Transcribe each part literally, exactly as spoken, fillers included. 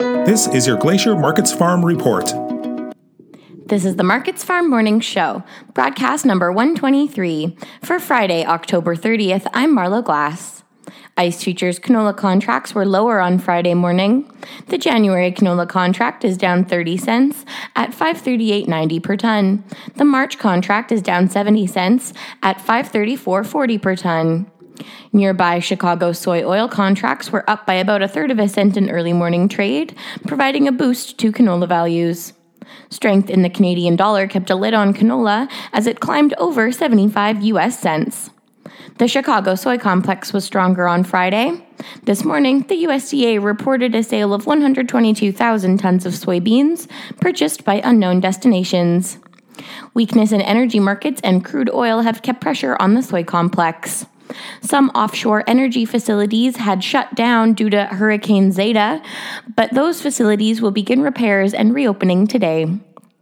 This is your Glacier Markets Farm Report. This is the Markets Farm Morning Show, broadcast number one twenty-three. For Friday, October thirtieth, I'm Marlo Glass. ICE futures canola contracts were lower on Friday morning. The January canola contract is down thirty cents at five thirty-eight ninety per ton. The March contract is down seventy cents at five thirty-four forty per ton. Nearby Chicago soy oil contracts were up by about a third of a cent in early morning trade, providing a boost to canola values. Strength in the Canadian dollar kept a lid on canola as it climbed over seventy-five U S cents. The Chicago soy complex was stronger on Friday. This morning, the U S D A reported a sale of one hundred twenty-two thousand tons of soybeans purchased by unknown destinations. Weakness in energy markets and crude oil have kept pressure on the soy complex. Some offshore energy facilities had shut down due to Hurricane Zeta, but those facilities will begin repairs and reopening today.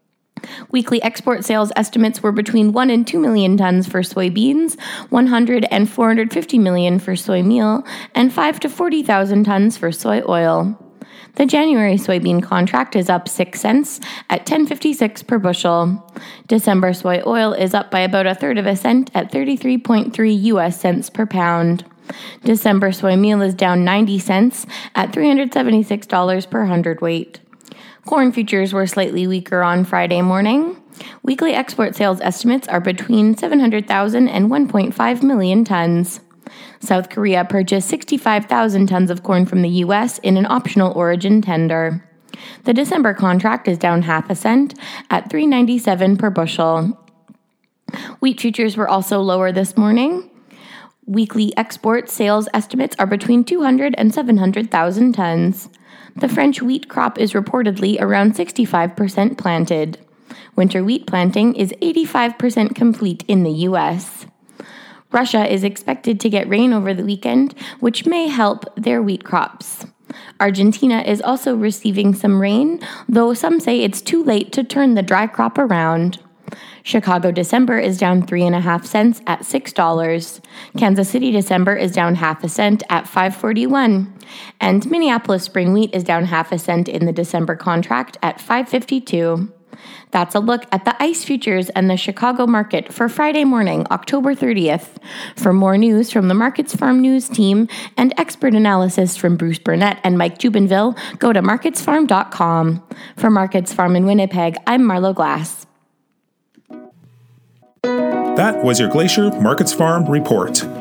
Weekly export sales estimates were between one and two million tons for soybeans, one hundred and four hundred fifty million for soy meal, and five to forty thousand tons for soy oil. The January soybean contract is up six cents at ten fifty-six per bushel. December soy oil is up by about a third of a cent at thirty-three point three U S cents per pound. December soy meal is down ninety cents at three hundred seventy-six dollars per hundredweight. Corn futures were slightly weaker on Friday morning. Weekly export sales estimates are between seven hundred thousand and one point five million tons. South Korea purchased sixty-five thousand tons of corn from the U S in an optional origin tender. The December contract is down half a cent at three ninety-seven per bushel. Wheat futures were also lower this morning. Weekly export sales estimates are between two hundred and seven hundred thousand tons. The French wheat crop is reportedly around sixty-five percent planted. Winter wheat planting is eighty-five percent complete in the U S. Russia is expected to get rain over the weekend, which may help their wheat crops. Argentina is also receiving some rain, though some say it's too late to turn the dry crop around. Chicago December is down three and a half cents at six dollars. Kansas City December is down half a cent at five forty-one. And Minneapolis spring wheat is down half a cent in the December contract at five fifty-two. That's a look at the ICE futures and the Chicago market for Friday morning, October thirtieth. For more news from the Markets Farm News team and expert analysis from Bruce Burnett and Mike Jubinville, go to markets farm dot com. For Markets Farm in Winnipeg, I'm Marlo Glass. That was your Glacier Markets Farm Report.